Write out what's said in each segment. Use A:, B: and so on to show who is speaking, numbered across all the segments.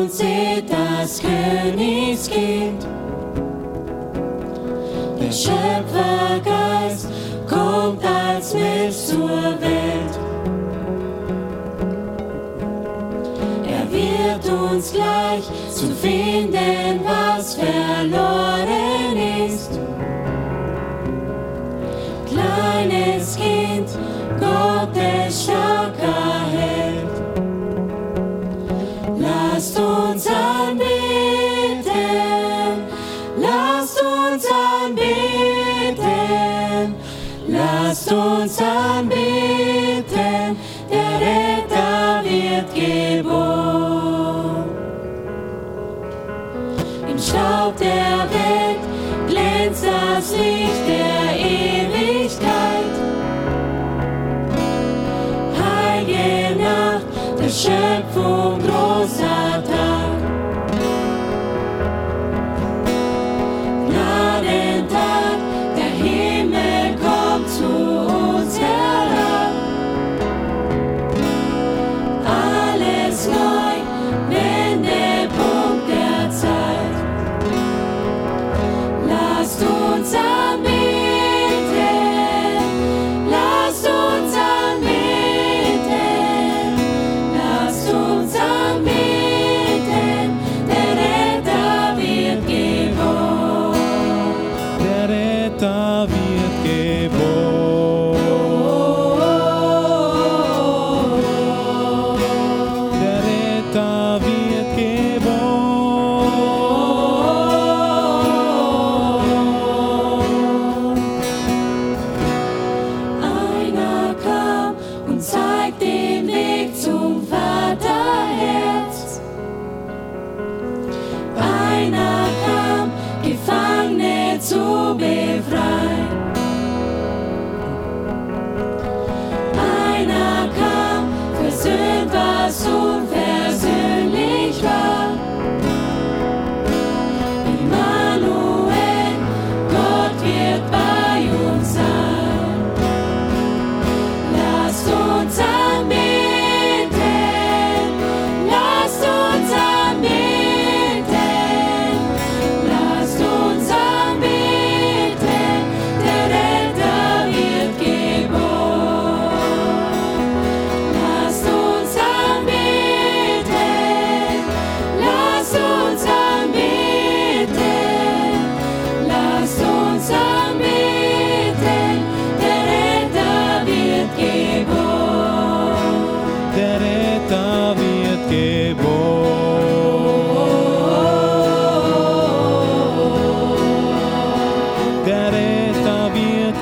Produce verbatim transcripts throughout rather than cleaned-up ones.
A: und seht das Königskind. Der Schöpfergeist kommt als Mensch zur Welt. Er wird uns gleich zu finden, was verloren ist. Kleines Kind, Gottes starker Held. Lasst uns anbeten, lasst uns anbeten, lasst uns anbeten, der Retter wird geboren. Im Staub der Welt glänzt das Licht der Ewigkeit. Heilige Nacht der Schöpfung, großer Tag. Gnadentag, der Himmel kommt zu uns herab. Alles neu, Wendepunkt der Zeit. Lasst uns anbeten, lasst uns anbeten, lasst uns anbeten, der Retter wird geboren.
B: Der Retter wird geboren. Der Retter wird geboren.
A: Einer kam und zeigt den Weg zum Vaterherz. Einer kam, Gefangene zu befreien. Einer kam, versöhnt, was unversöhnlich war. Immanuel, Gott wird bei uns sein. Lasst uns anbeten, lasst uns anbeten, lasst uns anbeten, der Retter wird geboren. Lasst uns anbeten, lasst uns anbeten, lasst uns anbeten, der Retter wird geboren.
B: Der Retter wird geboren. Der Retter wird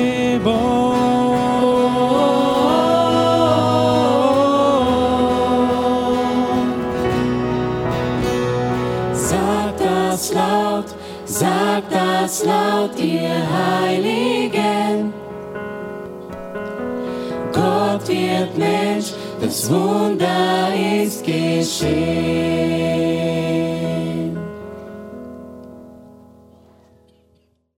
B: geboren.
A: Sagt das laut, sagt das laut, ihr Heiligen. Gott wird Mensch, das Wunder ist geschehen.